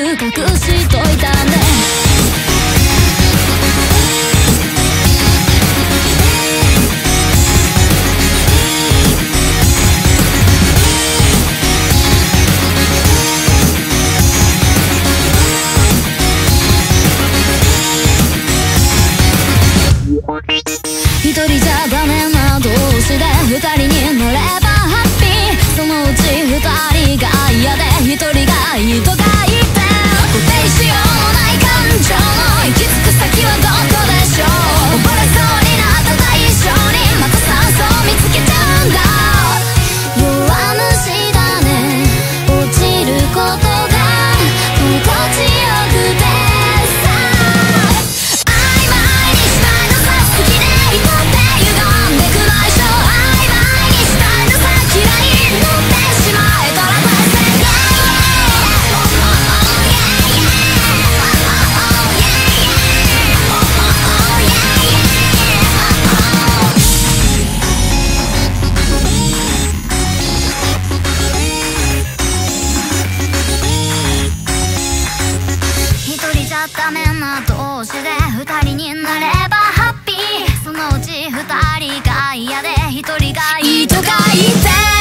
隠しといたね。一人じゃダメな同士で二人になればハッピー。そのうち二人が嫌で一人がいいとか言って固定しようもない感情の行き着く先はどこでしょう。溺れそうになった対象にまた酸素を見つけちゃうんだ。弱虫だね、落ちることが心地よくてダメな同士で二人になればハッピー。そのうち二人が嫌で一人がいいとか言って